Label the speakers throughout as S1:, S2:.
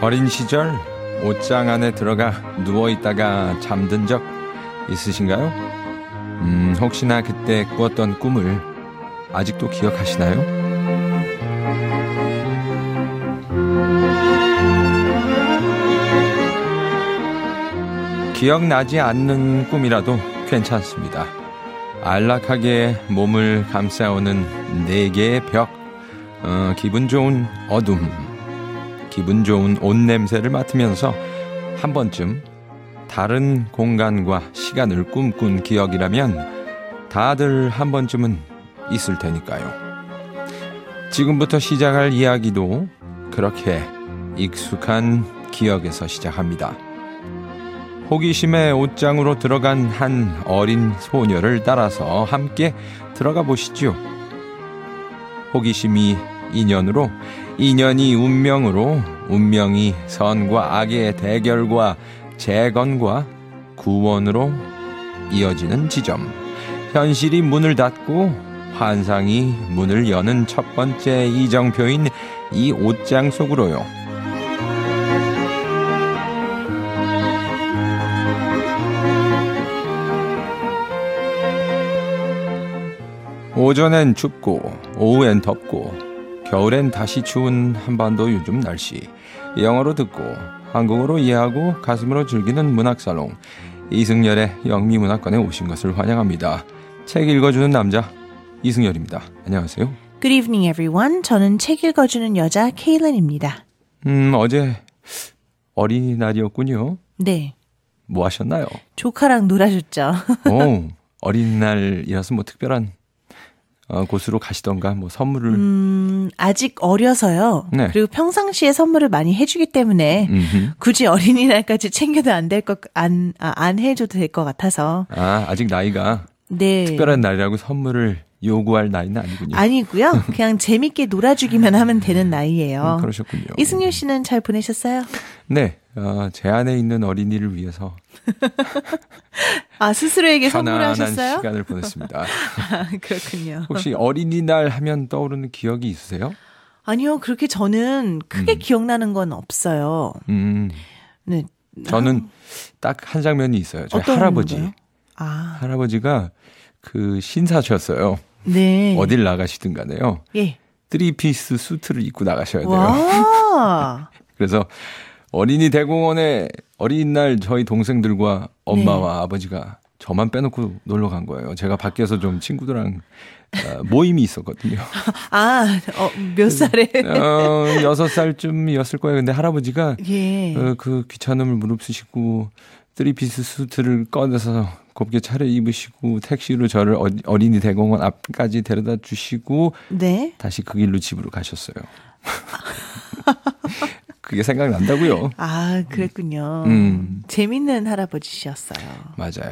S1: 어린 시절 옷장 안에 들어가 누워있다가 잠든 적 있으신가요? 혹시나 그때 꾸었던 꿈을 아직도 기억하시나요? 기억나지 않는 꿈이라도 괜찮습니다. 안락하게 몸을 감싸오는 네 개의 벽, 기분 좋은 어둠, 기분 좋은 옷 냄새를 맡으면서 한 번쯤 다른 공간과 시간을 꿈꾼 기억이라면 다들 한 번쯤은 있을 테니까요. 지금부터 시작할 이야기도 그렇게 익숙한 기억에서 시작합니다. 호기심의 옷장으로 들어간 한 어린 소녀를 따라서 함께 들어가 보시죠. 호기심이 인연으로, 인연이 운명으로, 운명이 선과 악의 대결과 재건과 구원으로 이어지는 지점. 현실이 문을 닫고 환상이 문을 여는 첫 번째 이정표인 이 옷장 속으로요. 오전엔 춥고 오후엔 덥고 겨울엔 다시 추운 한반도 요즘 날씨. 영어로 듣고 한국어로 이해하고 가슴으로 즐기는 문학살롱 이승열의 영미문학관에 오신 것을 환영합니다. 책 읽어주는 남자 이승열입니다. 안녕하세요.
S2: Good evening everyone. 저는 책 읽어주는 여자 케일린입니다.
S1: 어제 어린이날이었군요.
S2: 네.
S1: 뭐 하셨나요?
S2: 조카랑 놀아줬죠.
S1: 오, 어린이날이라서 뭐 특별한 곳으로 가시던가 뭐 선물을
S2: 아직 어려서요.
S1: 네.
S2: 그리고 평상시에 선물을 많이 해주기 때문에 굳이 어린이날까지 챙겨도 안 해줘도 될 것 같아서.
S1: 아직 나이가
S2: 네.
S1: 특별한 날이라고 선물을 요구할 나이는 아니군요.
S2: 아니고요. 그냥 재밌게 놀아주기만 하면 되는 나이예요.
S1: 그러셨군요.
S2: 이승열 씨는 잘 보내셨어요?
S1: 네. 제 안에 있는 어린이를 위해서
S2: 스스로에게 선물하셨어요?
S1: 편안한 시간을 보냈습니다.
S2: 그렇군요.
S1: 혹시 어린이날 하면 떠오르는 기억이 있으세요?
S2: 아니요. 그렇게 저는 크게 기억나는 건 없어요. 네.
S1: 저는 딱 한 장면이 있어요. 저희 할아버지. 할아버지가 그 신사셨어요.
S2: 네.
S1: 어딜 나가시든 간에요.
S2: 예.
S1: 3피스 수트를 입고 나가셔야 돼요.
S2: 와.
S1: 그래서 어린이 대공원에 어린이날 저희 동생들과 엄마와
S2: 네.
S1: 아버지가 저만 빼놓고 놀러 간 거예요. 제가 밖에서 좀 친구들랑 모임이 있었거든요.
S2: 몇 살에?
S1: 6살쯤이었을 거예요. 근데 할아버지가
S2: 예.
S1: 그 귀찮음을 무릅쓰시고 3피스 수트를 꺼내서 곱게 차려입으시고 택시로 저를 어린이 대공원 앞까지 데려다 주시고
S2: 네.
S1: 다시 그 길로 집으로 가셨어요. 그게 생각난다고요.
S2: 그랬군요. 재밌는 할아버지셨어요.
S1: 맞아요.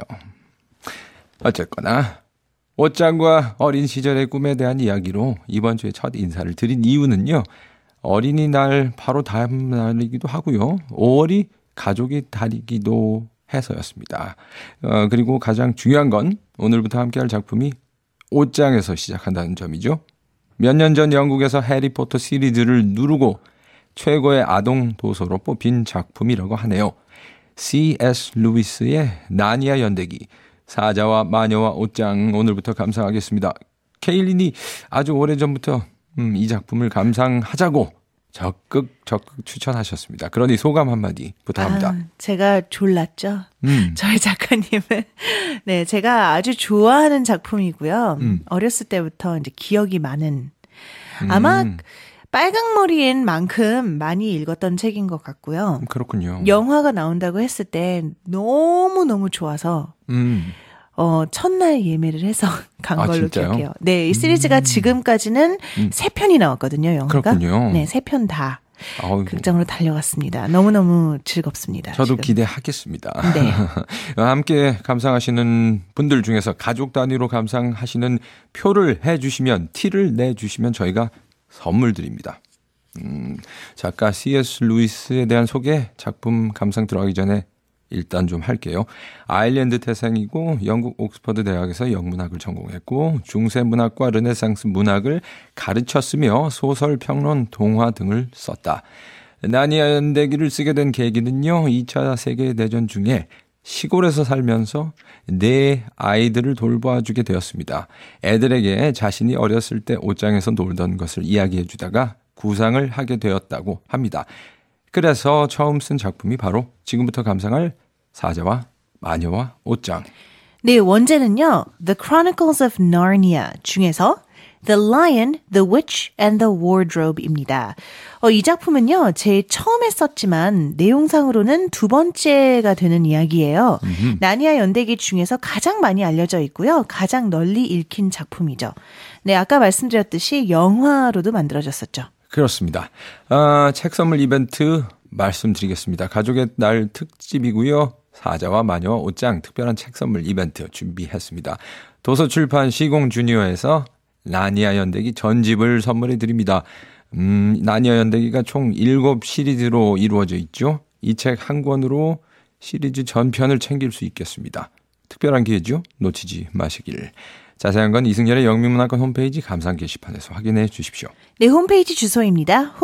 S1: 어쨌거나 옷장과 어린 시절의 꿈에 대한 이야기로 이번 주에 첫 인사를 드린 이유는요. 어린이날 바로 다음 날이기도 하고요. 5월이 가족의 달이기도 해서였습니다. 그리고 가장 중요한 건 오늘부터 함께할 작품이 옷장에서 시작한다는 점이죠. 몇 년 전 영국에서 해리포터 시리즈를 누르고 최고의 아동 도서로 뽑힌 작품이라고 하네요. C.S. 루이스의 나니아 연대기, 사자와 마녀와 옷장 오늘부터 감상하겠습니다. 케일린이 아주 오래전부터 이 작품을 감상하자고 적극 추천하셨습니다. 그러니 소감 한마디 부탁합니다.
S2: 제가 졸랐죠. 저희 작가님은. 네, 제가 아주 좋아하는 작품이고요. 어렸을 때부터 이제 기억이 많은. 아마 빨강머리인 만큼 많이 읽었던 책인 것 같고요.
S1: 그렇군요.
S2: 영화가 나온다고 했을 때 너무너무 좋아서 첫날 예매를 해서 간 걸로
S1: 진짜요?
S2: 기억해요. 네, 이 시리즈가 지금까지는 3편이 나왔거든요, 영화가.
S1: 그렇군요.
S2: 네, 3편 다. 극장으로 달려갔습니다. 너무너무 즐겁습니다.
S1: 저도
S2: 지금.
S1: 기대하겠습니다.
S2: 네.
S1: 함께 감상하시는 분들 중에서 가족 단위로 감상하시는 표를 해주시면, 티를 내주시면 저희가 선물 드립니다. 작가 C.S. 루이스에 대한 소개, 작품 감상 들어가기 전에 일단 좀 할게요. 아일랜드 태생이고 영국 옥스퍼드 대학에서 영문학을 전공했고 중세 문학과 르네상스 문학을 가르쳤으며 소설, 평론, 동화 등을 썼다. 나니아 연대기를 쓰게 된 계기는요. 2차 세계대전 중에 시골에서 살면서 네 아이들을 돌봐주게 되었습니다. 애들에게 자신이 어렸을 때 옷장에서 놀던 것을 이야기해 주다가 구상을 하게 되었다고 합니다. 그래서 처음 쓴 작품이 바로 지금부터 감상할 사자와 마녀와 옷장.
S2: 네, 원제는요. The Chronicles of Narnia 중에서 The Lion, The Witch, and the Wardrobe입니다. 이 작품은요, 제일 처음에 썼지만 내용상으로는 두 번째가 되는 이야기예요. 나니아 연대기 중에서 가장 많이 알려져 있고요. 가장 널리 읽힌 작품이죠. 네, 아까 말씀드렸듯이 영화로도 만들어졌었죠.
S1: 그렇습니다. 책 선물 이벤트 말씀드리겠습니다. 가족의 날 특집이고요. 사자와 마녀와 옷장 특별한 책 선물 이벤트 준비했습니다. 도서출판 시공주니어에서 나니아 연대기 전집을 선물해 드립니다. 나니아 연대기가 총 7시리즈로 이루어져 있죠. 이 책 한 권으로 시리즈 전편을 챙길 수 있겠습니다. 특별한 기회죠. 놓치지 마시길. 자세한 건 이승열의 영미문학관 홈페이지 감상 게시판에서 확인해 주십시오.
S2: 네, 홈페이지 주소입니다.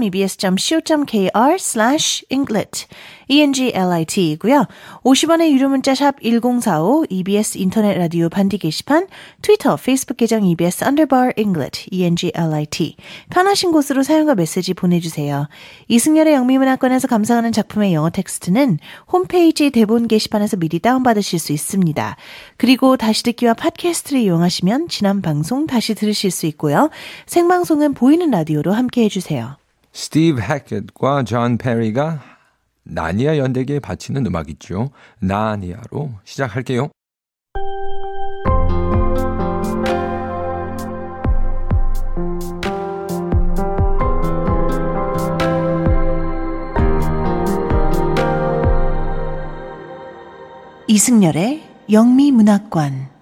S2: home.ebs.co.kr/englit ENGLIT이고요. 50원의 유료 문자 샵 1045 EBS 인터넷 라디오 반디 게시판 트위터, 페이스북 계정 EBS_Englit ENGLIT 편하신 곳으로 사용과 메시지 보내주세요. 이승열의 영미문학관에서 감상하는 작품의 영어 텍스트는 홈페이지 대본 게시판에서 미리 다운받으실 수 있습니다. 그리고 다시 듣기와 팟캐스트를 이용하시면 지난 방송 다시 들으실 수 있고요. 생방송은 보이는 라디오로 함께 해주세요.
S1: 스티브 해켓과 존 페리가 나니아 연대기에 바치는 음악 있죠. 나니아로 시작할게요.
S2: 이승열의 영미문학관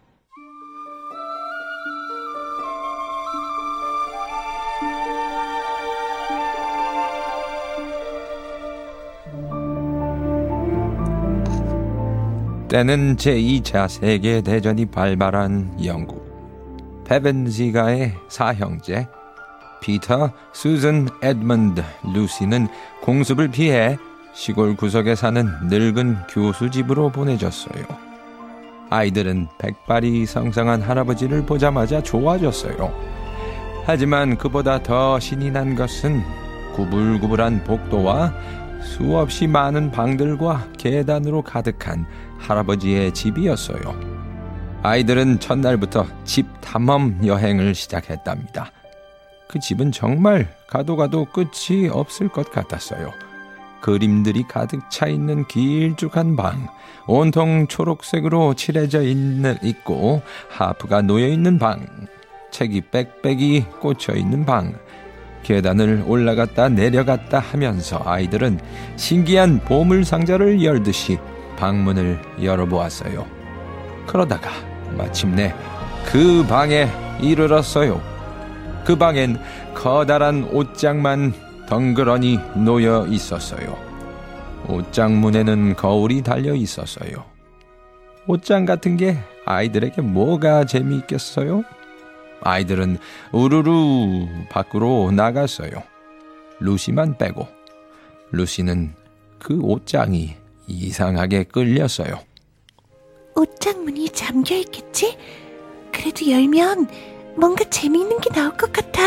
S1: 때는 제2차 세계대전이 발발한 영국. 페벤지가의 사형제 피터, 수즌, 에드먼드, 루시는 공습을 피해 시골 구석에 사는 늙은 교수 집으로 보내졌어요. 아이들은 백발이 성성한 할아버지를 보자마자 좋아졌어요. 하지만 그보다 더 신이 난 것은 구불구불한 복도와 수없이 많은 방들과 계단으로 가득한 할아버지의 집이었어요. 아이들은 첫날부터 집 탐험 여행을 시작했답니다. 그 집은 정말 가도 끝이 없을 것 같았어요. 그림들이 가득 차 있는 길쭉한 방, 온통 초록색으로 칠해져 있고 하프가 놓여있는 방, 책이 빽빽이 꽂혀있는 방, 계단을 올라갔다 내려갔다 하면서 아이들은 신기한 보물상자를 열듯이 방문을 열어보았어요. 그러다가 마침내 그 방에 이르렀어요. 그 방엔 커다란 옷장만 덩그러니 놓여 있었어요. 옷장 문에는 거울이 달려 있었어요. 옷장 같은 게 아이들에게 뭐가 재미있겠어요? 아이들은 우르르 밖으로 나갔어요. 루시만 빼고. 루시는 그 옷장이 이상하게 끌렸어요.
S2: 옷장 문이 잠겨 있겠지? 그래도 열면 뭔가 재미있는 게 나올 것 같아.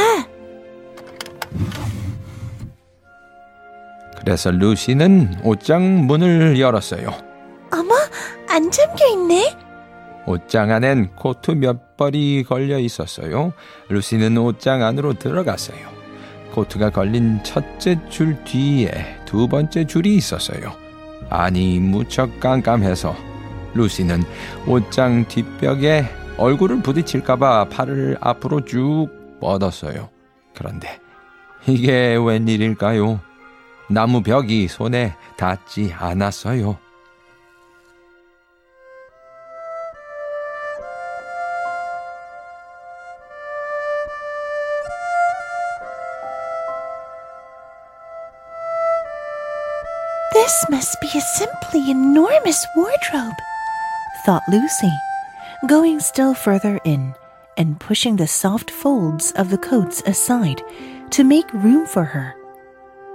S1: 그래서 루시는 옷장 문을 열었어요.
S2: 어머, 안 잠겨 있네?
S1: 옷장 안엔 코트 몇 벌이 걸려 있었어요. 루시는 옷장 안으로 들어갔어요. 코트가 걸린 첫째 줄 뒤에 두 번째 줄이 있었어요. 아니, 무척 깜깜해서 루시는 옷장 뒷벽에 얼굴을 부딪힐까봐 팔을 앞으로 쭉 뻗었어요. 그런데 이게 웬일일까요? 나무 벽이 손에 닿지 않았어요.
S2: This must be a simply enormous wardrobe, thought Lucy, going still further in and pushing the soft folds of the coats aside to make room for her.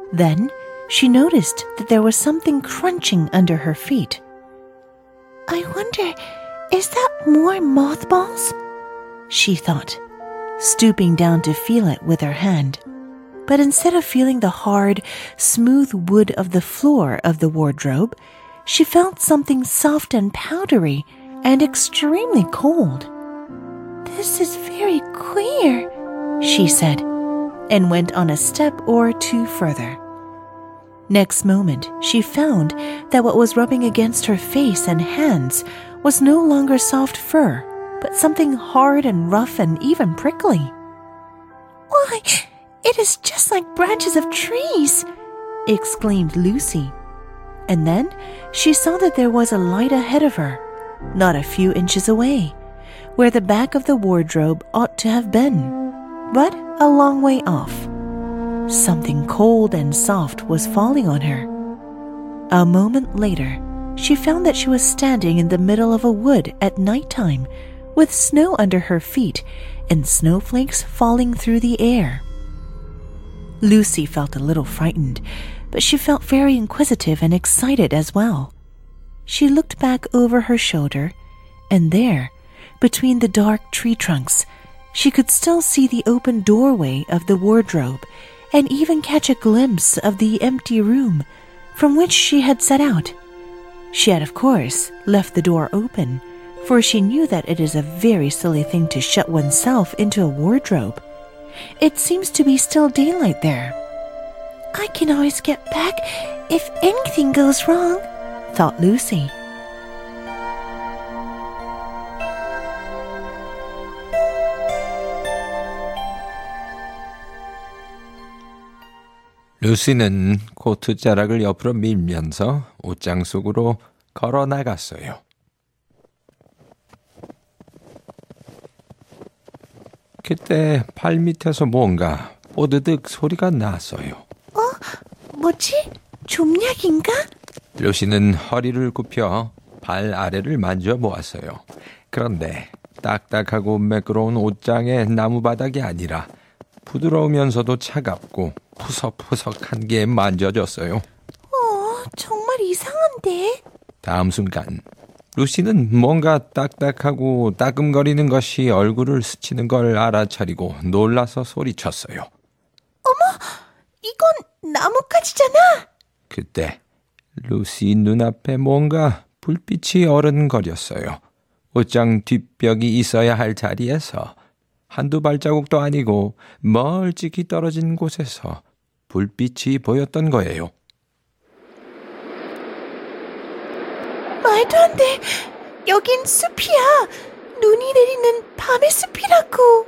S2: Then she noticed that there was something crunching under her feet. I wonder, is that more mothballs? She thought, stooping down to feel it with her hand. But instead of feeling the hard, smooth wood of the floor of the wardrobe, she felt something soft and powdery and extremely cold. This is very queer, she said, and went on a step or two further. Next moment, she found that what was rubbing against her face and hands was no longer soft fur, but something hard and rough and even prickly. Why, it is just like branches of trees, exclaimed Lucy. And then she saw that there was a light ahead of her, not a few inches away, where the back of the wardrobe ought to have been, but a long way off. Something cold and soft was falling on her. A moment later, she found that she was standing in the middle of a wood at nighttime, with snow under her feet and snowflakes falling through the air. Lucy felt a little frightened, but she felt very inquisitive and excited as well. She looked back over her shoulder, and there, between the dark tree trunks, she could still see the open doorway of the wardrobe and even catch a glimpse of the empty room from which she had set out. She had, of course, left the door open, for she knew that it is a very silly thing to shut oneself into a wardrobe. It seems to be still daylight there. I can always get back if anything goes wrong, thought Lucy.
S1: 루시는 코트 자락을 옆으로 밀면서 옷장 속으로 걸어 나갔어요. 그때 발 밑에서 뭔가 뽀드득 소리가 났어요.
S2: 뭐지? 좀약인가?
S1: 루시는 허리를 굽혀 발 아래를 만져보았어요. 그런데 딱딱하고 매끄러운 옷장의 나무바닥이 아니라 부드러우면서도 차갑고 푸석푸석한 게 만져졌어요.
S2: 정말 이상한데?
S1: 다음 순간 루시는 뭔가 딱딱하고 따끔거리는 것이 얼굴을 스치는 걸 알아차리고 놀라서 소리쳤어요.
S2: 어머, 이건 나뭇가지잖아.
S1: 그때 루시 눈앞에 뭔가 불빛이 어른거렸어요. 옷장 뒷벽이 있어야 할 자리에서 한두 발자국도 아니고 멀찍이 떨어진 곳에서 불빛이 보였던 거예요.
S2: 말도 안 돼. 여긴 숲이야. 눈이 내리는 밤의 숲이라고.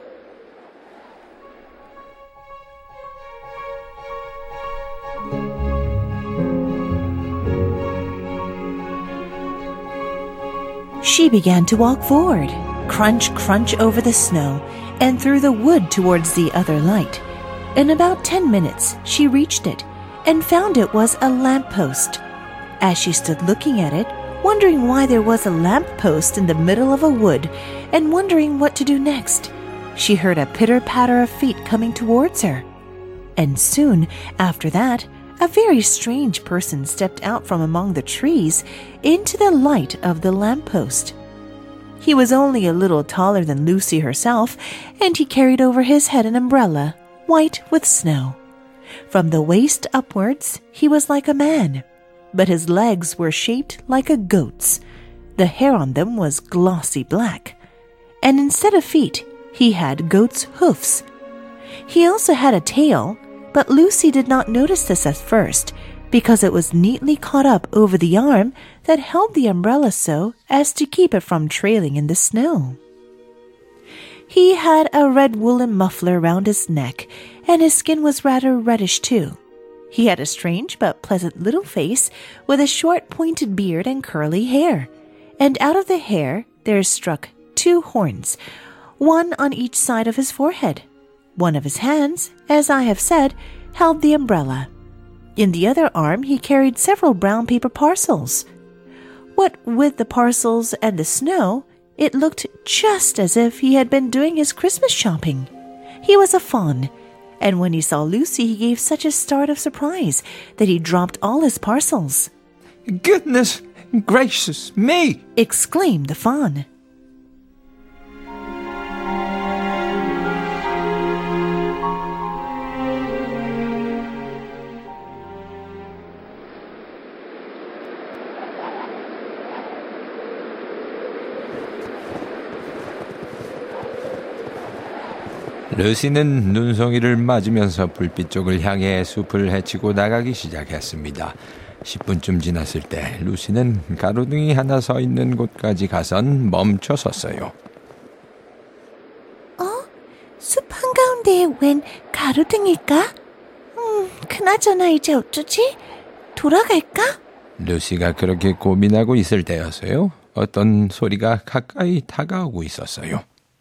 S2: She began to walk forward, crunch, crunch over the snow, and through the wood towards the other light. In about 10 minutes, she reached it, and found it was a lamppost. As she stood looking at it, wondering why there was a lamppost in the middle of a wood, and wondering what to do next, she heard a pitter-patter of feet coming towards her. And soon after that, a very strange person stepped out from among the trees into the light of the lamppost. He was only a little taller than Lucy herself, and he carried over his head an umbrella, white with snow. From the waist upwards, he was like a man, but his legs were shaped like a goat's. The hair on them was glossy black, and instead of feet, he had goat's hoofs. He also had a tail, but Lucy did not notice this at first, because it was neatly caught up over the arm that held the umbrella so as to keep it from trailing in the snow. He had a red woolen muffler round his neck, and his skin was rather reddish too. He had a strange but pleasant little face with a short pointed beard and curly hair, and out of the hair there struck 2 horns, one on each side of his forehead. One of his hands, as I have said, held the umbrella. In the other arm he carried several brown paper parcels. What with the parcels and the snow, it looked just as if he had been doing his Christmas shopping. He was a faun, And when he saw Lucy, he gave such a start of surprise that he dropped all his parcels.
S1: Goodness gracious me!
S2: Exclaimed the fawn.
S1: 루시는 눈송이를 맞으면서 불빛 쪽을 향해 숲을 헤치고 나가기 시작했습니다. 10분쯤 지났을 때 루시는 가로등이 하나 서 있는 곳까지 가선 멈춰 섰어요.
S2: 숲 한가운데에 웬 가로등일까? 그나저나 이제 어쩌지? 돌아갈까?
S1: 루시가 그렇게 고민하고 있을 때였어요. 어떤 소리가 가까이 다가오고 있었어요.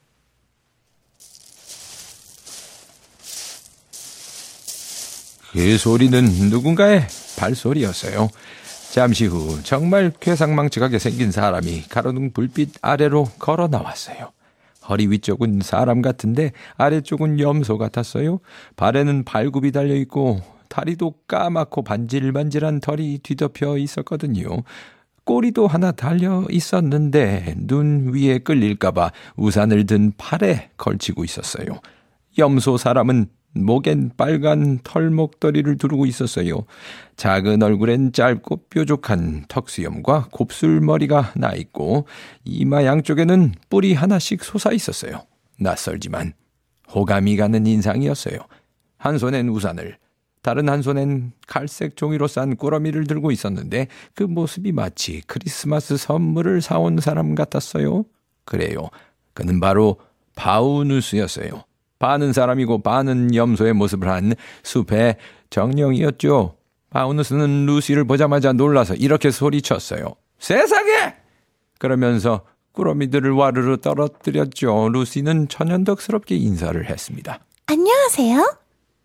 S1: 그 소리는 누군가의 발소리였어요. 잠시 후 정말 괴상망측하게 생긴 사람이 가로등 불빛 아래로 걸어 나왔어요. 허리 위쪽은 사람 같은데 아래쪽은 염소 같았어요. 발에는 발굽이 달려있고 다리도 까맣고 반질반질한 털이 뒤덮여 있었거든요. 꼬리도 하나 달려 있었는데 눈 위에 끌릴까봐 우산을 든 팔에 걸치고 있었어요. 염소 사람은 목엔 빨간 털목도리를 두르고 있었어요. 작은 얼굴엔 짧고 뾰족한 턱수염과 곱슬머리가 나 있고 이마 양쪽에는 뿔이 하나씩 솟아 있었어요. 낯설지만 호감이 가는 인상이었어요. 한 손엔 우산을, 다른 한 손엔 갈색 종이로 싼 꾸러미를 들고 있었는데 그 모습이 마치 크리스마스 선물을 사온 사람 같았어요. 그래요. 그는 바로 바우누스였어요. 반은 사람이고 반은 염소의 모습을 한 숲의 정령이었죠. 바우누스는 루시를 보자마자 놀라서 이렇게 소리쳤어요. 세상에! 그러면서 꾸러미들을 와르르 떨어뜨렸죠. 루시는 천연덕스럽게 인사를 했습니다.
S2: 안녕하세요.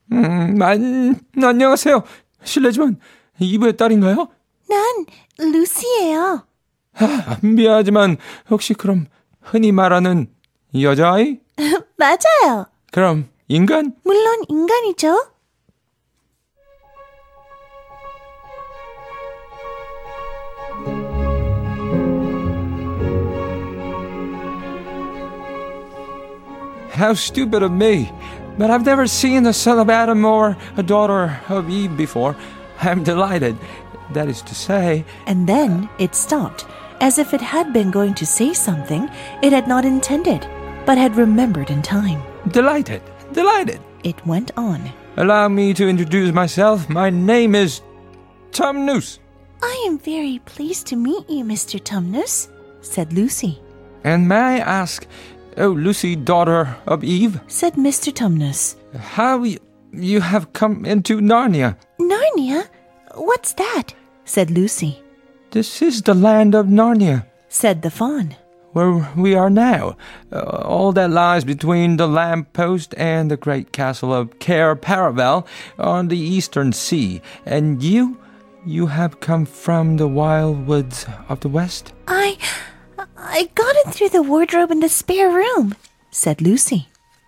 S1: 안녕하세요. 실례지만 이브의 딸인가요?
S2: 난 루시예요.
S1: 미안하지만 혹시 그럼 흔히 말하는 여자아이?
S2: 맞아요.
S1: 그럼 인간?
S2: 물론 인간이죠.
S1: How stupid of me. But I've never seen a son of Adam or a daughter of Eve before. I'm delighted. That is to say...
S2: And then it stopped, as if it had been going to say something it had not intended, but had remembered in time.
S1: Delighted.
S2: It went on.
S1: Allow me to introduce myself. My name is Tumnus.
S2: I am very pleased to meet you, Mr. Tumnus, said Lucy.
S1: And may I ask, oh, Lucy, daughter of Eve,
S2: said Mr. Tumnus,
S1: how you have come into Narnia?
S2: Narnia? What's that? said Lucy.
S1: This is the land of Narnia,
S2: said the fawn.
S1: Where we are now, all that lies between the lamppost and the great castle of Cair Paravel on the eastern sea. And you have come from the wild woods of the west?
S2: I got it through the wardrobe in the spare room, said Lucy.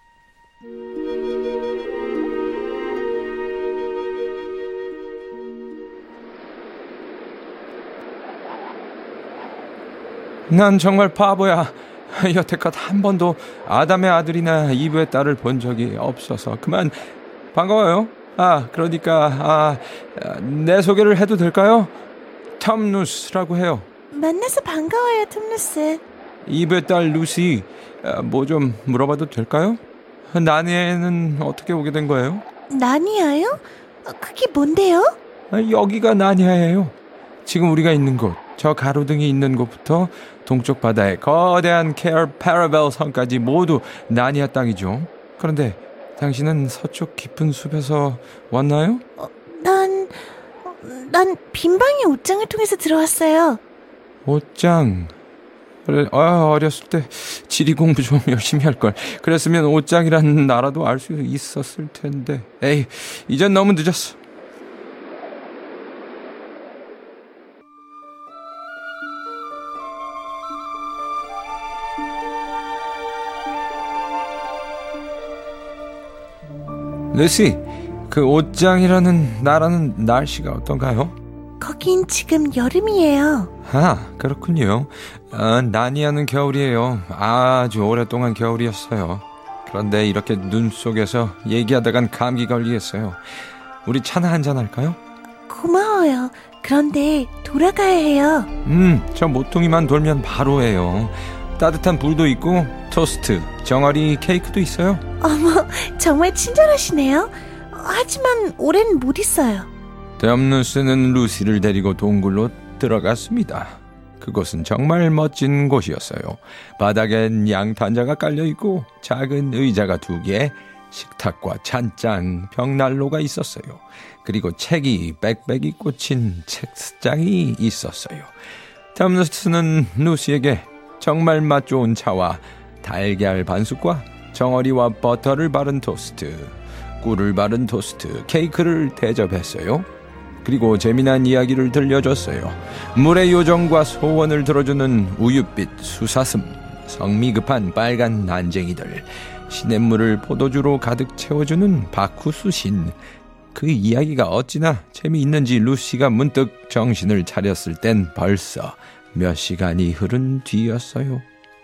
S1: 난 정말 바보야. 여태껏 한 번도 아담의 아들이나 이브의 딸을 본 적이 없어서 그만. 반가워요. 그러니까 내 소개를 해도 될까요? 텀누스라고 해요.
S2: 만나서 반가워요, 톰누스.
S1: 이브의 딸 루시, 뭐 좀 물어봐도 될까요? 나니아에는 어떻게 오게 된 거예요?
S2: 나니아요? 그게 뭔데요?
S1: 여기가 나니아예요. 지금 우리가 있는 곳, 저 가로등이 있는 곳부터 동쪽 바다의 거대한 케어 파라벨 섬까지 모두 나니아 땅이죠. 그런데 당신은 서쪽 깊은 숲에서 왔나요?
S2: 난 빈방의 옷장을 통해서 들어왔어요.
S1: 옷장. 그래, 어렸을 때 지리 공부 좀 열심히 할걸. 그랬으면 옷장이라는 나라도 알 수 있었을 텐데. 에이, 이젠 너무 늦었어. 루시, 그 옷장이라는 나라는 날씨가 어떤가요?
S2: 거긴 지금 여름이에요.
S1: 아, 그렇군요. 나니아는 겨울이에요. 아주 오랫동안 겨울이었어요. 그런데 이렇게 눈 속에서 얘기하다간 감기 걸리겠어요. 우리 차나 한잔 할까요?
S2: 고마워요. 그런데 돌아가야 해요.
S1: 저 모퉁이만 돌면 바로 해요. 따뜻한 불도 있고 토스트, 정어리 케이크도 있어요.
S2: 어머, 정말 친절하시네요. 하지만 올해는 못 있어요.
S1: 덤누스는 루시를 데리고 동굴로 들어갔습니다. 그곳은 정말 멋진 곳이었어요. 바닥엔 양탄자가 깔려있고 작은 의자가 2개, 식탁과 찬장, 벽난로가 있었어요. 그리고 책이 빽빽이 꽂힌 책장이 있었어요. 덤누스는 루시에게 정말 맛 좋은 차와 달걀 반숙과 정어리와 버터를 바른 토스트, 꿀을 바른 토스트, 케이크를 대접했어요. 그리고 재미난 이야기를 들려줬어요. 물의 요정과 소원을 들어주는 우윳빛 수사슴, 성미 급한 빨간 난쟁이들, 시냇물을 포도주로 가득 채워주는 바쿠수신. 그 이야기가 어찌나 재미있는지 루시가 문득 정신을 차렸을 땐 벌써 몇 시간이 흐른 뒤였어요.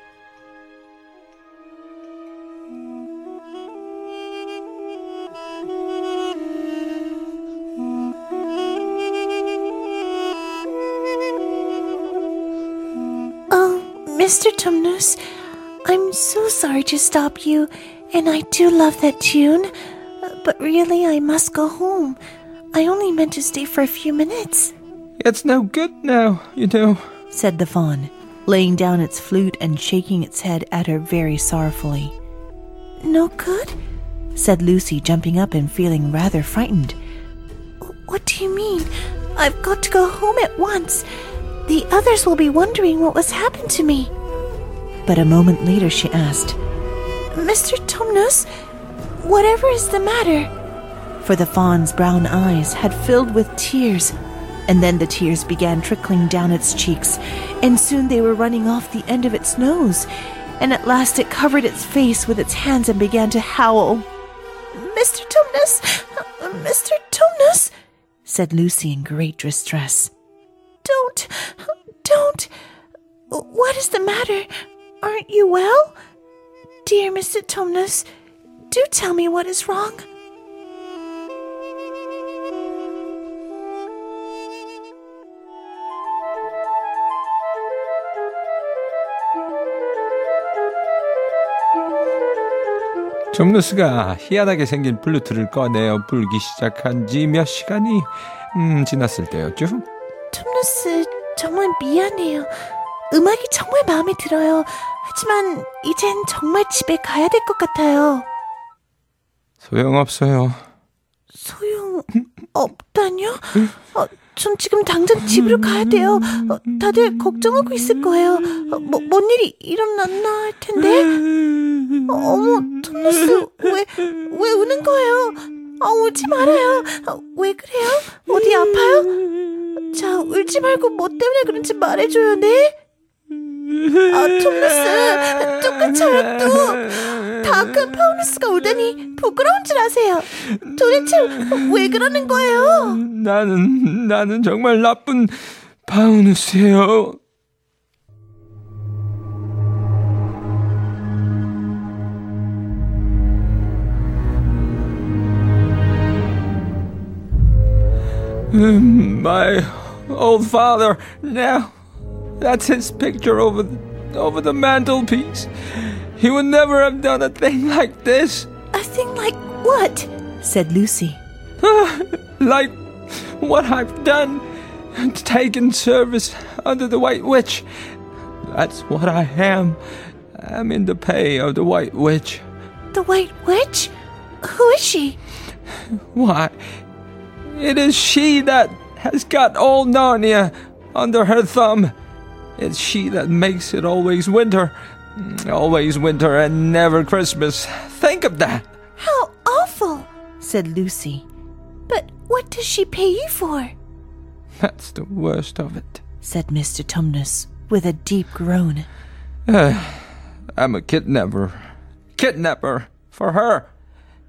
S2: Mr. Tumnus, I'm so sorry to stop you, and I do love that tune, but really I must go home. I only meant to stay for a few minutes.
S1: It's no good now, you know,
S2: said the fawn, laying down its flute and shaking its head at her very sorrowfully. No good? Said Lucy, jumping up and feeling rather frightened. What do you mean? I've got to go home at once. The others will be wondering what was happened to me. But a moment later she asked, Mr. Tumnus, whatever is the matter? For the fawn's brown eyes had filled with tears, and then the tears began trickling down its cheeks, and soon they were running off the end of its nose, and at last it covered its face with its hands and began to howl. Mr. Tumnus! Mr. Tumnus! Said Lucy in great distress. Don't. What is the matter? Aren't you well? Dear Mr. Tumnus, do tell me what is wrong.
S1: 톰누스가 희한하게 생긴 플루트를 꺼내어 불기 시작한 지 몇 시간이 지났을 때였죠.
S2: 톰누스, 정말 미안해요. 음악이 정말 마음에 들어요. 하지만 이젠 정말 집에 가야 될 것 같아요.
S1: 소용없어요.
S2: 소용없다뇨? 전 지금 당장 집으로 가야 돼요. 다들 걱정하고 있을 거예요. 뭔 일이 일어났나 할 텐데. 어머, 톰누스, 왜 우는 거예요? 울지 말아요. 왜 그래요? 어디 아파요? 자, 울지 말고 뭐 때문에 그런지 말해줘요, 네? 톰누스, 똑같아요, 또. 다 큰 파우누스가 울다니 부끄러운 줄 아세요. 도대체 왜 그러는 거예요?
S1: 나는 정말 나쁜 파우누스예요. My old father, now that's his picture over the mantelpiece. He would never have done a thing like this.
S2: A thing like what? Said Lucy.
S1: Like what I've done, taken service under the White Witch. That's what I am. I'm in the pay of the White Witch.
S2: The White Witch? Who is she?
S1: Why, it is she that has got all Narnia under her thumb. It's she that makes it always winter and never Christmas. Think of that.
S2: How awful, said Lucy. But what does she pay you for?
S1: That's the worst of it,
S2: said Mr. Tumnus with a deep groan.
S1: I'm a kidnapper for her.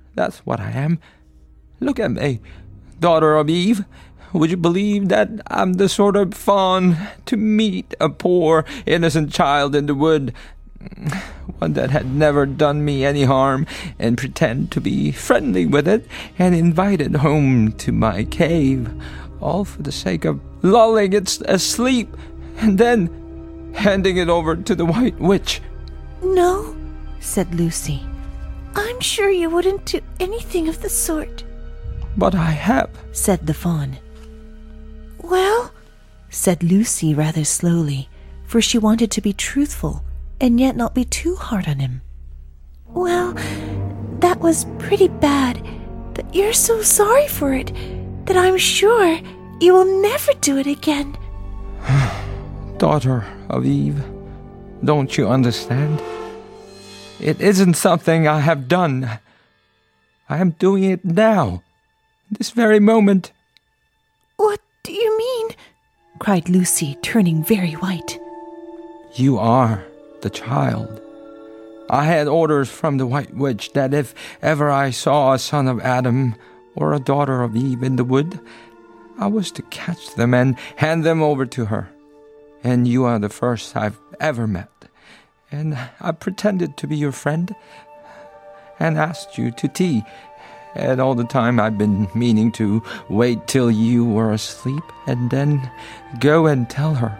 S1: That's what I am. Look at me, daughter of Eve. Would you believe that I'm the sort of fawn to meet a poor, innocent child in the wood, one that had never done me any harm, and pretend to be friendly with it and invite it home to my cave, all for the sake of lulling it asleep and then handing it over to the White Witch?
S2: No, said Lucy. I'm sure you wouldn't do anything of the sort.
S1: But I have,
S2: said the fawn. Well, said Lucy rather slowly, for she wanted to be truthful and yet not be too hard on him. Well, that was pretty bad, but you're so sorry for it that I'm sure you will never do it again.
S1: Daughter of Eve, don't you understand? It isn't something I have done. I am doing it now, this very moment.
S2: What do you mean? Cried Lucy, turning very white.
S1: You are the child. I had orders from the White Witch that if ever I saw a son of Adam or a daughter of Eve in the wood, I was to catch them and hand them over to her. And you are the first I've ever met. And I pretended to be your friend and asked you to tea. And all the time I've been meaning to wait till you were asleep and then go and tell her.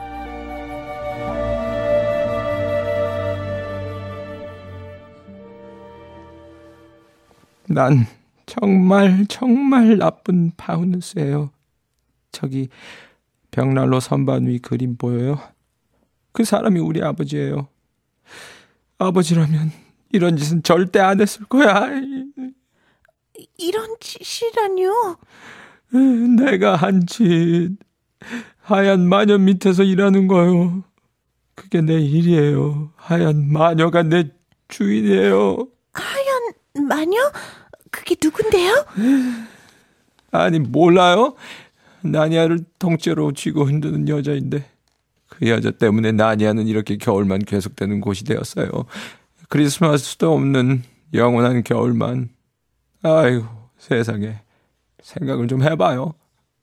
S1: 난 정말 나쁜 파우누스예요. 저기 벽난로 선반 위 그림 보여요? 그 사람이 우리 아버지예요. 아버지라면 이런 짓은 절대 안 했을 거야.
S2: 이런 짓이라뇨?
S1: 내가 한 짓. 하얀 마녀 밑에서 일하는 거요. 그게 내 일이에요. 하얀 마녀가 내 주인이에요.
S2: 하얀 마녀? 그게 누군데요?
S1: 아니 몰라요? 나니아를 통째로 쥐고 흔드는 여자인데 그 여자 때문에 나니아는 이렇게 겨울만 계속되는 곳이 되었어요. 크리스마스도 없는 영원한 겨울만. 아이고 세상에. 생각을 좀 해봐요.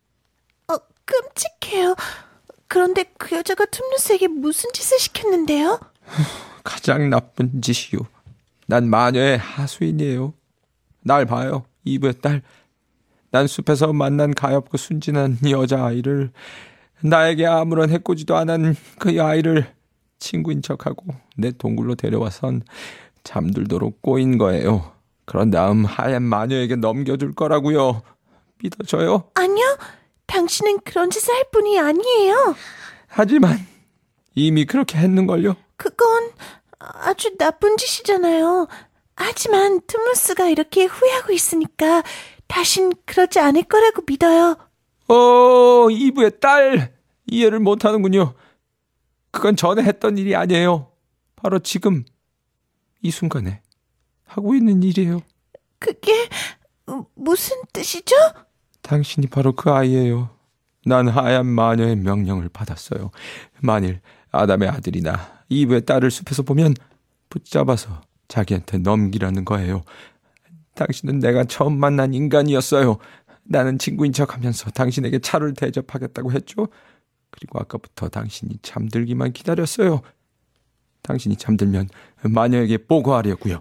S2: 끔찍해요. 그런데 그 여자가 툼누스에게 무슨 짓을 시켰는데요?
S1: 가장 나쁜 짓이요. 난 마녀의 하수인이에요. 날 봐요. 이브의 딸. 난 숲에서 만난 가엾고 순진한 여자아이를, 나에게 아무런 해코지도 안 한 그 아이를 친구인 척하고 내 동굴로 데려와선 잠들도록 꼬인 거예요. 그런 다음 하얀 마녀에게 넘겨줄 거라고요. 믿어줘요?
S2: 아니요. 당신은 그런 짓을 할 뿐이 아니에요.
S1: 하지만 이미 그렇게 했는걸요.
S2: 그건 아주 나쁜 짓이잖아요. 하지만 툼누스가 이렇게 후회하고 있으니까 다신 그러지 않을 거라고 믿어요.
S1: 이브의 딸. 이해를 못하는군요. 그건 전에 했던 일이 아니에요. 바로 지금 이 순간에 하고 있는 일이에요.
S2: 그게 무슨 뜻이죠?
S1: 당신이 바로 그 아이예요. 난 하얀 마녀의 명령을 받았어요. 만일 아담의 아들이나 이브의 딸을 숲에서 보면 붙잡아서 자기한테 넘기라는 거예요. 당신은 내가 처음 만난 인간이었어요. 나는 친구인 척하면서 당신에게 차를 대접하겠다고 했죠. 그리고 아까부터 당신이 잠들기만 기다렸어요. 당신이 잠들면 마녀에게 보고하려고요.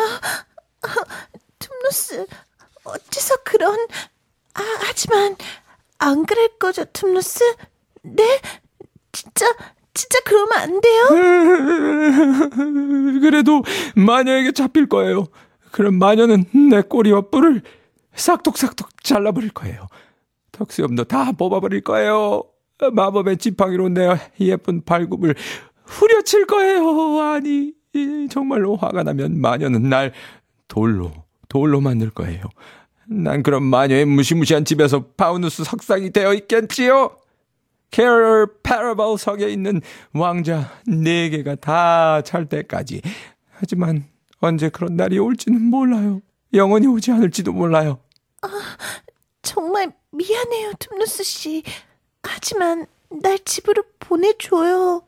S2: 툼누스, 어째서 그런... 하지만 안 그럴 거죠, 툼누스? 네? 진짜 그러면 안 돼요?
S1: 그래도 마녀에게 잡힐 거예요. 그럼 마녀는 내 꼬리와 뿔을 싹둑싹둑 잘라버릴 거예요. 턱수염도 다 뽑아버릴 거예요. 마법의 지팡이로 내 예쁜 발굽을 후려칠 거예요. 아니, 정말로 화가 나면 마녀는 날 돌로 만들 거예요. 난 그런 마녀의 무시무시한 집에서 파우누스 석상이 되어 있겠지요. 캐럴 패러벌 석에 있는 왕자 4개가 다 찰 때까지. 하지만 언제 그런 날이 올지는 몰라요. 영원히 오지 않을지도 몰라요.
S2: 정말 미안해요, 툼누스 씨. 하지만 날 집으로 보내줘요.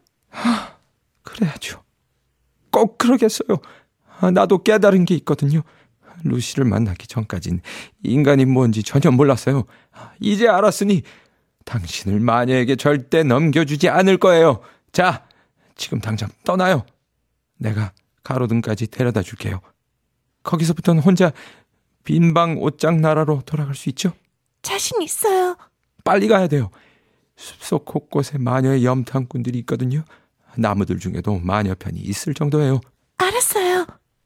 S1: 그래야죠. 꼭 그러겠어요. 나도 깨달은 게 있거든요. 루시를 만나기 전까진 인간이 뭔지 전혀 몰랐어요. 이제 알았으니 당신을 마녀에게 절대 넘겨주지 않을 거예요. 자, 지금 당장 떠나요. 내가 가로등까지 데려다 줄게요. 거기서부터는 혼자 빈방 옷장 나라로 돌아갈 수 있죠?
S2: 자신 있어요.
S1: 빨리 가야 돼요. 숲속 곳곳에 마녀의 염탐꾼들이 있거든요. 나무들 중에도 마녀 편이 있을 정도예요.
S2: 알았어요.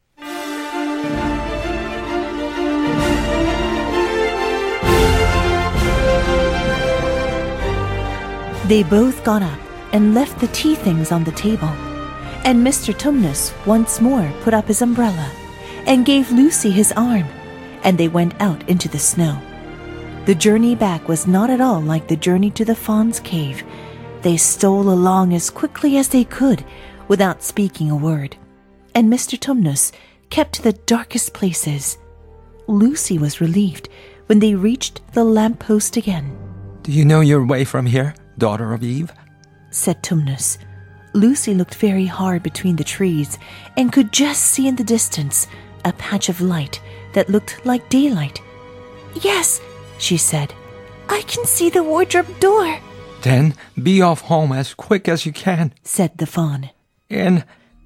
S2: They both got up and left the tea things on the table. And Mr. Tumnus once more put up his umbrella and gave Lucy his arm, and they went out into the snow. The journey back was not at all like the journey to the fawn's cave. They stole along as quickly as they could without speaking a word, and Mr. Tumnus kept to the darkest places. Lucy was relieved when they reached the lamppost again.
S1: Do you know your way from here, daughter of Eve?
S2: Said Tumnus. Lucy looked very hard between the trees and could just see in the distance a patch of light that looked like daylight. Yes, she said. I can see the wardrobe door.
S1: Then be off home as quick as you can,
S2: said the fawn.
S1: And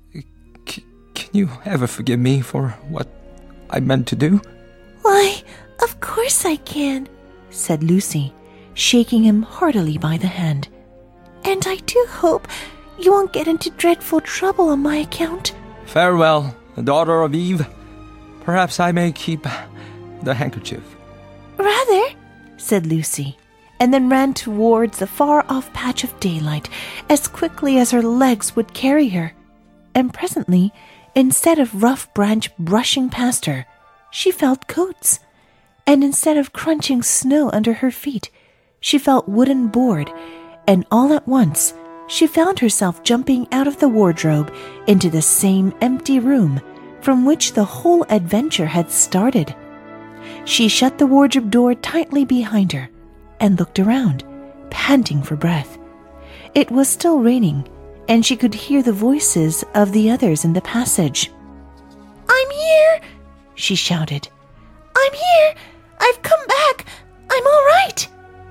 S1: can you ever forgive me for what I meant to do?
S2: Why, of course I can, said Lucy, shaking him heartily by the hand. And I do hope you won't get into dreadful trouble on my account.
S1: Farewell, daughter of Eve. Perhaps I may keep the handkerchief.
S2: Rather, said Lucy, and then ran towards the far-off patch of daylight as quickly as her legs would carry her. And presently, instead of rough branch brushing past her, she felt coats. And instead of crunching snow under her feet, she felt wooden board, and all at once, she found herself jumping out of the wardrobe into the same empty room from which the whole adventure had started. She shut the wardrobe door tightly behind her and looked around, panting for breath. It was still raining, and she could hear the voices of the others in the passage. I'm here, she shouted. I'm here. I've come back. I'm all right.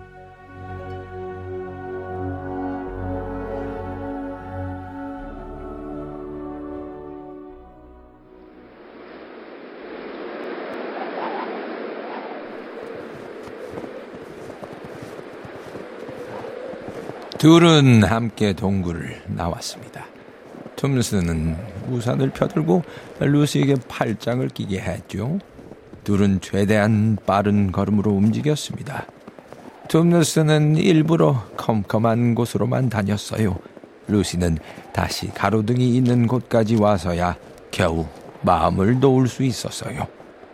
S1: 둘은 함께 동굴을 나왔습니다. 툼스는 우산을 펴들고 루시에게 팔짱을 끼게 했죠. 둘은 최대한 빠른 걸음으로 움직였습니다. 툼스는 일부러 컴컴한 곳으로만 다녔어요. 루시는 다시 가로등이 있는 곳까지 와서야 겨우 마음을 놓을 수 있었어요.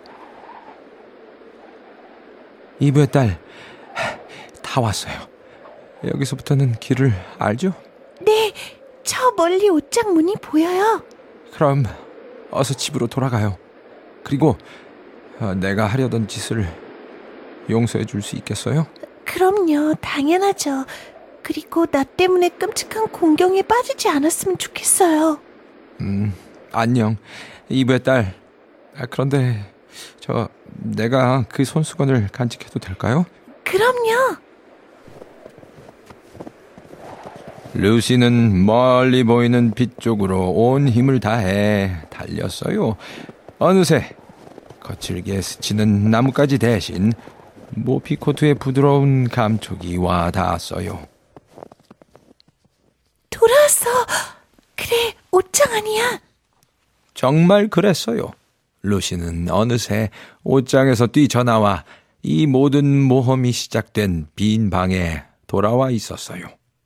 S1: 이브의 딸, 다 왔어요. 여기서부터는 길을 알죠?
S2: 네, 저 멀리 옷장 문이 보여요.
S1: 그럼 어서 집으로 돌아가요. 그리고 내가 하려던 짓을 용서해 줄 수 있겠어요?
S2: 그럼요, 당연하죠. 그리고 나 때문에 끔찍한 공경에 빠지지 않았으면 좋겠어요.
S1: 안녕, 이브의 딸. 그런데 내가 그 손수건을 간직해도 될까요?
S2: 그럼요.
S1: 루시는 멀리 보이는 빛 쪽으로 온 힘을 다해 달렸어요. 어느새 거칠게 스치는 나뭇가지 대신 모피코트의 부드러운 감촉이 와 닿았어요.
S2: 돌아왔어. 그래, 옷장 아니야.
S1: 정말 그랬어요. 루시는 어느새 옷장에서 뛰쳐나와 이 모든 모험이 시작된 빈 방에 돌아와 있었어요.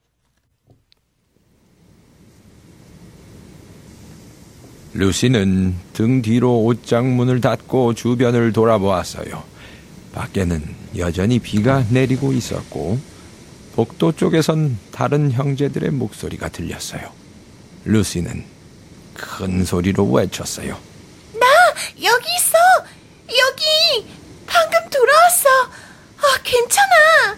S1: 루시는 등 뒤로 옷장 문을 닫고 주변을 돌아보았어요. 밖에는 여전히 비가 내리고 있었고 복도 쪽에선 다른 형제들의 목소리가 들렸어요. 루시는 큰 소리로 외쳤어요.
S2: 나 여기 있어. 여기 방금 돌아왔어. 괜찮아.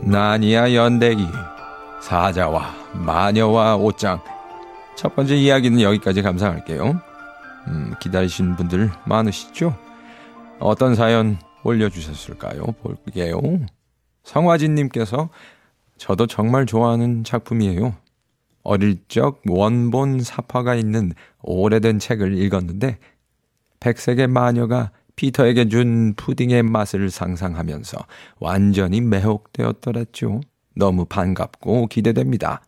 S1: 나니아 연대기 사자와 마녀와 옷장. 첫 번째 이야기는 여기까지 감상할게요. 기다리신 분들 많으시죠? 어떤 사연 올려주셨을까요? 볼게요. 성화진님께서 저도 정말 좋아하는 작품이에요. 어릴 적 원본 사파가 있는 오래된 책을 읽었는데 백색의 마녀가 피터에게 준 푸딩의 맛을 상상하면서 완전히 매혹되었더랬죠. 너무 반갑고 기대됩니다.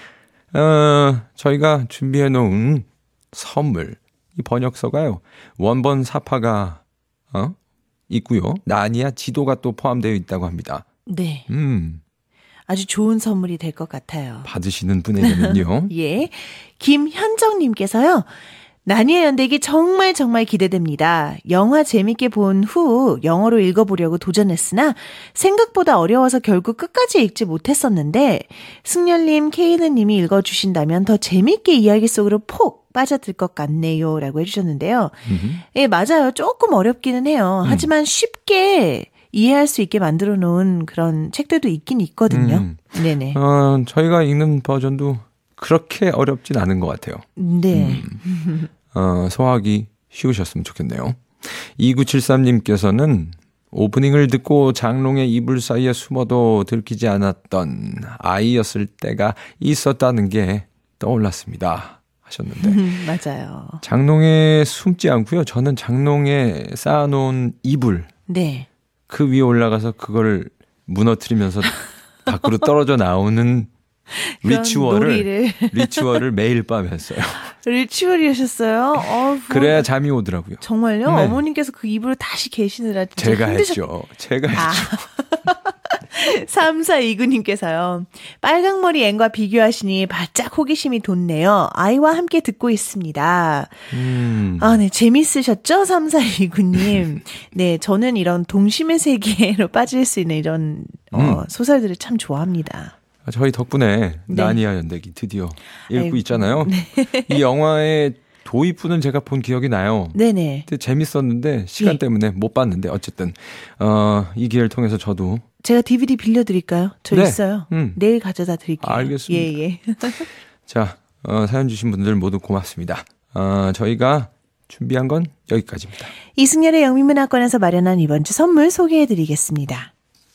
S1: 저희가 준비해놓은 선물, 이 번역서가요. 원본 사파가 있고요. 나니아 지도가 또 포함되어 있다고 합니다.
S2: 네. 아주 좋은 선물이 될 것 같아요.
S1: 받으시는 분에게는요.
S2: 예. 김현정님께서요. 나니아 연대기 정말 기대됩니다. 영화 재밌게 본 후 영어로 읽어보려고 도전했으나 생각보다 어려워서 결국 끝까지 읽지 못했었는데 승열님, 케이는님이 읽어주신다면 더 재밌게 이야기 속으로 폭 빠져들 것 같네요. 라고 해주셨는데요. 예, 맞아요. 조금 어렵기는 해요. 하지만 쉽게 이해할 수 있게 만들어 놓은 그런 책들도 있긴 있거든요. 네네.
S1: 저희가 읽는 버전도 그렇게 어렵진 않은 것 같아요.
S2: 네.
S1: 소화하기 쉬우셨으면 좋겠네요. 2973님께서는 오프닝을 듣고 장롱의 이불 사이에 숨어도 들키지 않았던 아이였을 때가 있었다는 게 떠올랐습니다. 하셨는데.
S2: 맞아요.
S1: 장롱에 숨지 않고요. 저는 장롱에 쌓아놓은 이불.
S2: 네.
S1: 그 위에 올라가서 그걸 무너뜨리면서 밖으로 떨어져 나오는 리추얼을 매일 밤 했어요.
S2: 리추얼이셨어요?
S1: 그래야 잠이 오더라고요.
S2: 정말요?
S1: 네.
S2: 어머님께서 그 이불을 다시 계시느라 진짜
S1: 제가 했죠.
S2: 3429님께서요. 빨강머리 앤과 비교하시니 바짝 호기심이 돋네요. 아이와 함께 듣고 있습니다. 네, 재밌으셨죠? 3429님. 네, 저는 이런 동심의 세계로 빠질 수 있는 이런 소설들을 참 좋아합니다.
S1: 저희 덕분에
S2: 네.
S1: 나니아 연대기 드디어 읽고 있잖아요. 네. 이 영화의 도입부는 제가 본 기억이 나요.
S2: 네네.
S1: 근데 재밌었는데 시간 때문에 못 봤는데 어쨌든 이 기회를 통해서 저도
S2: 제가 DVD 빌려드릴까요? 저 있어요. 내일 가져다 드릴게요.
S1: 알겠습니다.
S2: 예.
S1: 자, 사연 주신 분들 모두 고맙습니다. 저희가 준비한 건 여기까지입니다.
S2: 이승열의 영미문학관에서 마련한 이번 주 선물 소개해드리겠습니다.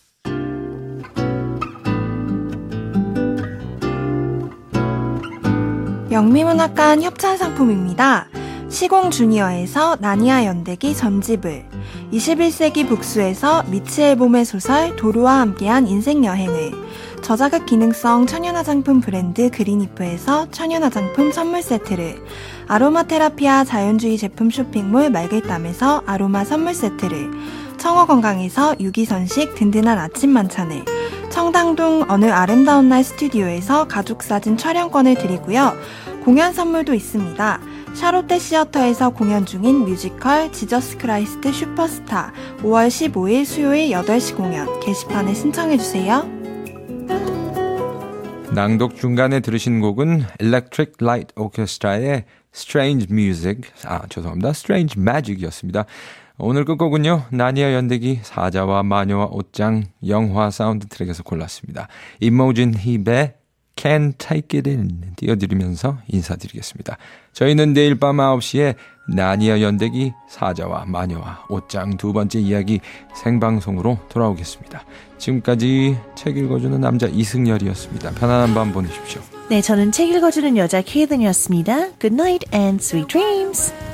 S3: 영미문학관 협찬상품입니다. 시공주니어에서 나니아 연대기 전집을, 21세기 북수에서 미치 앨범의 소설 도루와 함께한 인생여행을, 저자극 기능성 천연화장품 브랜드 그린이프에서 천연화장품 선물 세트를, 아로마 테라피아 자연주의 제품 쇼핑몰 말글담에서 아로마 선물 세트를, 청어건강에서 유기선식 든든한 아침 만찬을, 청담동 어느 아름다운 날 스튜디오에서 가족사진 촬영권을 드리고요. 공연 선물도 있습니다. 샤롯데 시어터에서 공연 중인 뮤지컬 지저스 크라이스트 슈퍼스타 5월 15일 수요일 8시 공연 게시판에 신청해주세요.
S1: 낭독 중간에 들으신 곡은 Electric Light Orchestra의 Strange Magic이었습니다. 오늘 끝곡은요. 나니아 연대기 사자와 마녀와 옷장 영화 사운드 트랙에서 골랐습니다. 이모진 힙의 Can't Take It In 띄워드리면서 인사드리겠습니다. 저희는 내일 밤 9시에 나니아 연대기 사자와 마녀와 옷장 두 번째 이야기 생방송으로 돌아오겠습니다. 지금까지 책 읽어주는 남자 이승열이었습니다. 편안한 밤 보내십시오.
S2: 네, 저는 책 읽어주는 여자 케이든이었습니다. Good night and sweet dreams.